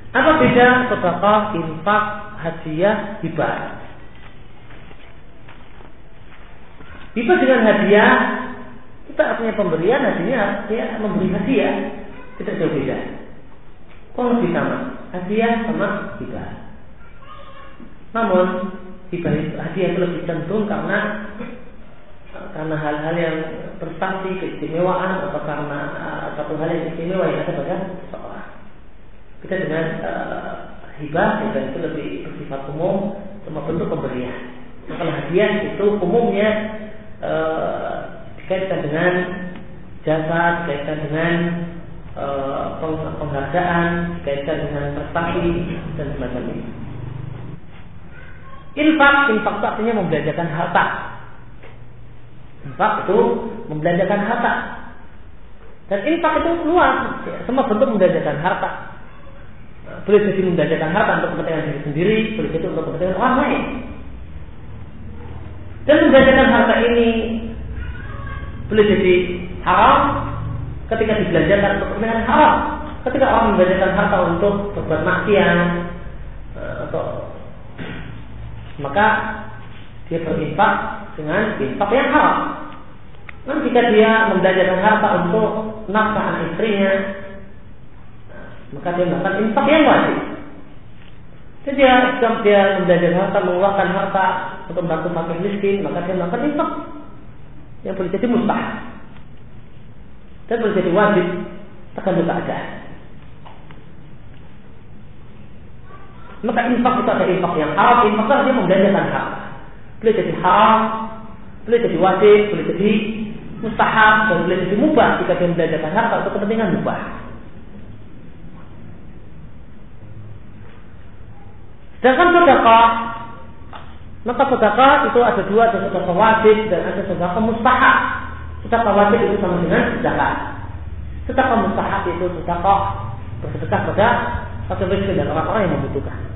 Apa beda sedekah, infak, hadiah, hibah? Hibah dengan hadiah, kita artinya pemberian, hadiah dia memberi hadiah, tidak jauh beda. Kok lebih sama? Hadiah sama hibah. Namun hadiah itu lebih cenderung karena hal-hal yang prestasi, keistimewaan, atau karena satu hal yang istimewa yang ada pada seseorang. Kita dengan hibah dan itu lebih bersifat umum, cuma bentuk pemberian. Kalau hadiah itu umumnya dikaitkan dengan jasa, dikaitkan dengan penghargaan, dikaitkan dengan prestasi dan semacam ini. Infak itu artinya membelanjakan harta. Infak itu membelanjakan harta. Dan infak itu luas, semua bentuk membelanjakan harta. Boleh jadi membelanjakan harta untuk kepentingan diri sendiri, boleh jadi untuk kepentingan orang lain. Dan membelanjakan harta ini boleh jadi haram ketika dibelanjakan untuk kepentingan haram. Ketika orang membelanjakan harta untuk berbuat maksiat, maka dia berinfak dengan infak yang haram. Namun jika dia membelanjakan harta untuk nafkah anak istrinya, maka dia melakukan infak yang wajib. Jadi dia membelanjakan harta, mengeluarkan harta untuk membantu fakir miskin, maka dia melakukan infak yang boleh jadi mustahab dan boleh jadi wajib tergantung keadaan. Maka infak itu ada infak yang haram, infak itu artinya membelanjakan harta. Boleh jadi haram, boleh jadi wajib, boleh jadi mustahab, dan boleh jadi mubah jika dia membelanjakan harta untuk kepentingan mubah. Sedangkan sedekah, maka sedekah itu ada dua, ada sedekah wajib dan ada sedekah mustahab. Sedekah wajib itu sama dengan zakat. Sedekah mustahab itu sedekah bersedekah pada fakir miskin dan orang-orang yang membutuhkan.